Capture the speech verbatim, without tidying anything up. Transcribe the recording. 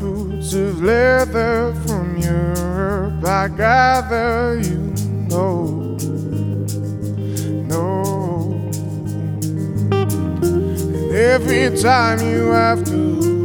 boots of leather from Europe. I gather you know, know. And every time you have to